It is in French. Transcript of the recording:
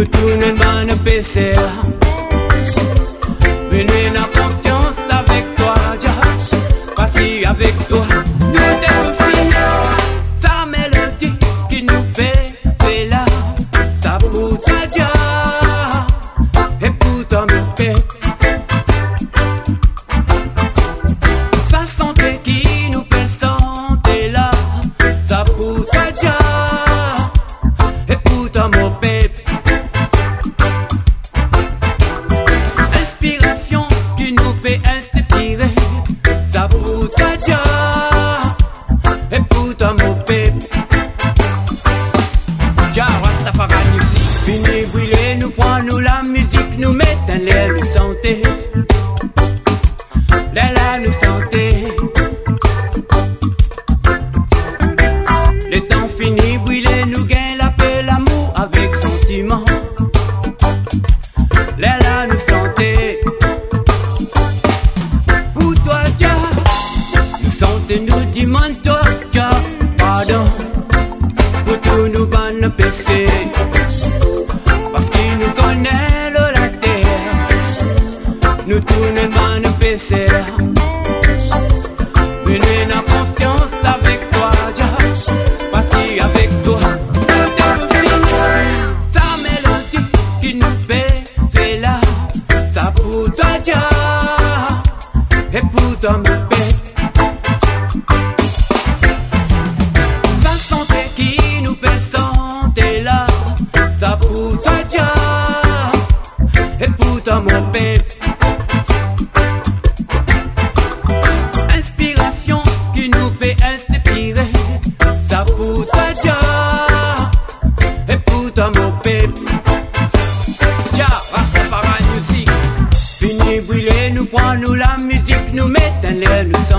nous tournons dans le PC. Venez en confiance avec toi, parce qu'avec toi, tout est possible. Sa mélodie qui nous paie, c'est là, ça pour toi, et pour toi, mon père. Sa santé qui nous paie, santé là, ça pour toi, et pour toi, mon père. Inspiration qui nous fait inspirer, ça pour toi, et pour toi, mon père. Jah Rastafari musique, fini brûler, nous prend nous la musique, nous met en l'air, nous santé. Là, nous santé. Le temps fini brûler, nous gagne la paix, l'amour avec sentiment. Là, nous santé. Pour toi, Jah, nous santé, nous demandons toi, Jah, pardon. Pour tout nous bonnes péchés, parce qu'il nous connaît la terre. Nous tournons bonnes péchés. Venez en confiance avec toi, Jah, parce qu'avec toi, tout est possible. Sa mélodie qui nous paie, c'est là, ça pour toi, Jah, et pour toi, mon père. Sa santé qui nous fait santé là, ça pour toi, Jah, et pour toi, mon père. Inspiration qui nous fait inspirer, ça pour toi, Jah, et pour toi, mon père. Jah Rastafari musique, fini brûler, nous prend nous la musique, nous met en l'air, nous